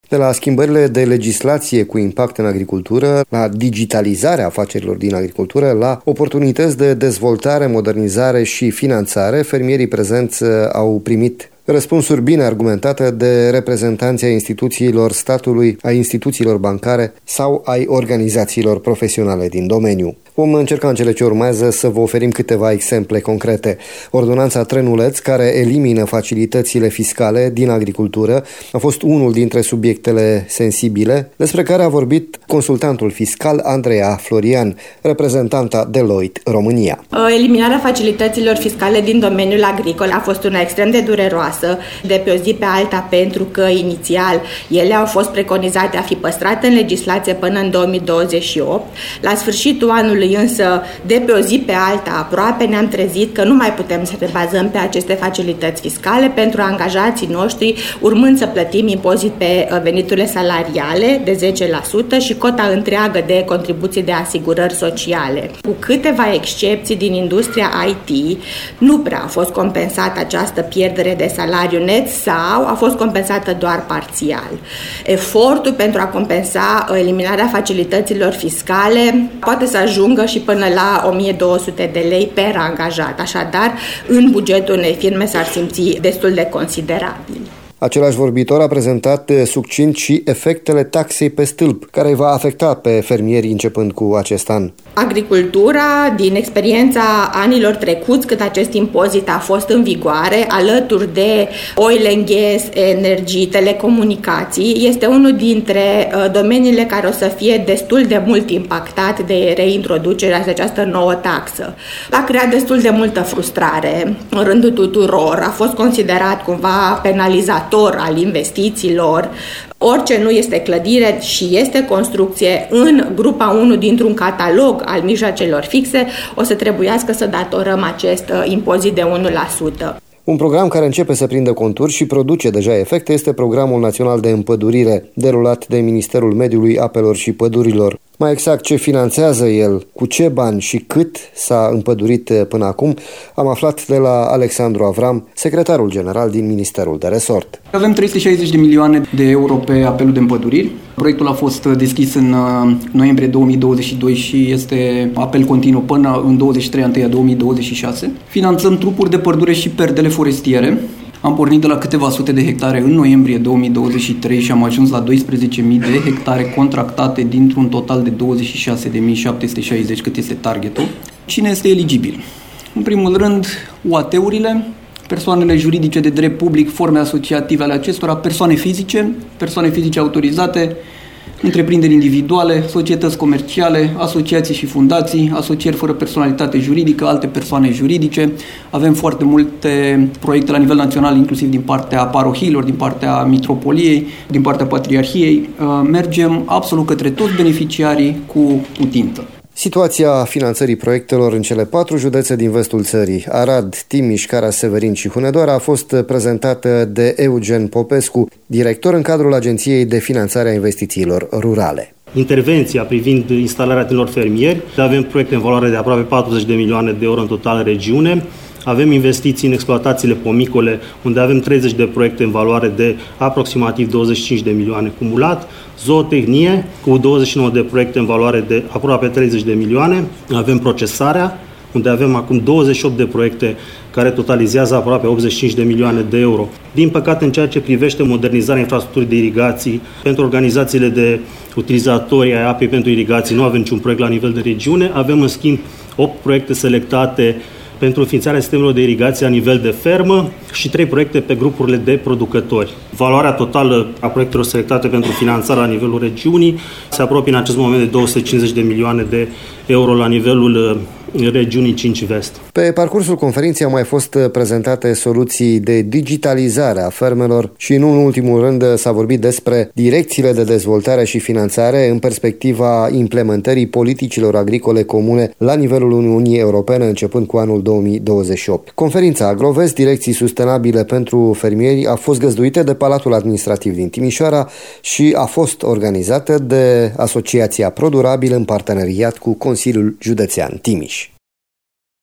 De la schimbările de legislație cu impact în agricultură, la digitalizarea afacerilor din agricultură, la oportunități de dezvoltare, modernizare și finanțare, fermierii prezenți au primit răspunsuri bine argumentate de reprezentanții ai instituțiilor statului, ai instituțiilor bancare sau ai organizațiilor profesionale din domeniu. Vom încerca în cele ce urmează să vă oferim câteva exemple concrete. Ordonanța Trenuleț, care elimină facilitățile fiscale din agricultură, a fost unul dintre subiectele sensibile, despre care a vorbit consultantul fiscal Andreea Florian, reprezentanta Deloitte România. Eliminarea facilităților fiscale din domeniul agricol a fost una extrem de dureroasă, de pe o zi pe alta, pentru că inițial ele au fost preconizate a fi păstrate în legislație până în 2028. La sfârșitul anului însă, de pe o zi pe alta, aproape ne-am trezit că nu mai putem să ne bazăm pe aceste facilități fiscale pentru angajații noștri, urmând să plătim impozit pe veniturile salariale de 10% și cota întreagă de contribuții de asigurări sociale. Cu câteva excepții din industria IT, nu prea a fost compensată această pierdere de salariu net sau a fost compensată doar parțial. Efortul pentru a compensa eliminarea facilităților fiscale poate să ajungă și până la 1200 de lei per angajat. Așadar, în bugetul unei firme s-ar simți destul de considerabil. Același vorbitor a prezentat succint și efectele taxei pe stâlp, care va afecta pe fermieri începând cu acest an. Agricultura, din experiența anilor trecuți, cât acest impozit a fost în vigoare, alături de oil and gas, energii, telecomunicații, este unul dintre domeniile care o să fie destul de mult impactat de reintroducerea de această nouă taxă. A creat destul de multă frustrare în rândul tuturor, a fost considerat cumva penalizator al investițiilor. Orice nu este clădire și este construcție în grupa 1 dintr-un catalog al mijloacelor fixe, o să trebuiască să datorăm acest impozit de 1%. Un program care începe să prindă conturi și produce deja efecte este Programul Național de Împădurire, derulat de Ministerul Mediului, Apelor și Pădurilor. Mai exact ce finanțează el, cu ce bani și cât s-a împădurit până acum, am aflat de la Alexandru Avram, secretarul general din Ministerul de Resort. Avem 360 de milioane de euro pe apelul de împăduriri. Proiectul a fost deschis în noiembrie 2022 și este apel continuu până în 23/1/2026. Finanțăm trupuri de pădure și perdele forestiere. Am pornit de la câteva sute de hectare în noiembrie 2023 și am ajuns la 12.000 de hectare contractate dintr-un total de 26.760 cât este targetul. Cine este eligibil? În primul rând, UAT-urile, persoanele juridice de drept public, forme asociative ale acestora, persoane fizice autorizate, întreprinderi individuale, societăți comerciale, asociații și fundații, asocieri fără personalitate juridică, alte persoane juridice. Avem foarte multe proiecte la nivel național, inclusiv din partea parohiilor, din partea mitropoliei, din partea patriarhiei. Mergem absolut către toți beneficiarii cu putință. Situația finanțării proiectelor în cele 4 județe din vestul țării, Arad, Timiș, Cara-Severin și Hunedoara, a fost prezentată de Eugen Popescu, director în cadrul Agenției de Finanțare a Investițiilor Rurale. Intervenția privind instalarea tinerilor fermieri, avem proiecte în valoare de aproape 40 de milioane de euro în total în regiune. Avem investiții în exploatațiile pomicole, unde avem 30 de proiecte în valoare de aproximativ 25 de milioane cumulat. Zootehnie, cu 29 de proiecte în valoare de aproape 30 de milioane. Avem procesarea, unde avem acum 28 de proiecte care totalizează aproape 85 de milioane de euro. Din păcate, în ceea ce privește modernizarea infrastructurii de irigații, pentru organizațiile de utilizatori ai apei pentru irigații nu avem niciun proiect la nivel de regiune. Avem, în schimb, 8 proiecte selectate pentru înființarea sistemelor de irigație la nivel de fermă și 3 proiecte pe grupurile de producători. Valoarea totală a proiectelor selectate pentru finanțare la nivelul regiunii se apropie în acest moment de 250 de milioane de euro la nivelul regiunii 5 Vest. Pe parcursul conferinței au mai fost prezentate soluții de digitalizare a fermelor și, nu în ultimul rând, s-a vorbit despre direcțiile de dezvoltare și finanțare în perspectiva implementării politicilor agricole comune la nivelul Uniunii Europene începând cu anul 2028. Conferința Agrovest, direcții sustenabile pentru fermieri, a fost găzduită de Palatul Administrativ din Timișoara și a fost organizată de Asociația ProDurabil în parteneriat cu Consiliul Județean Timiș.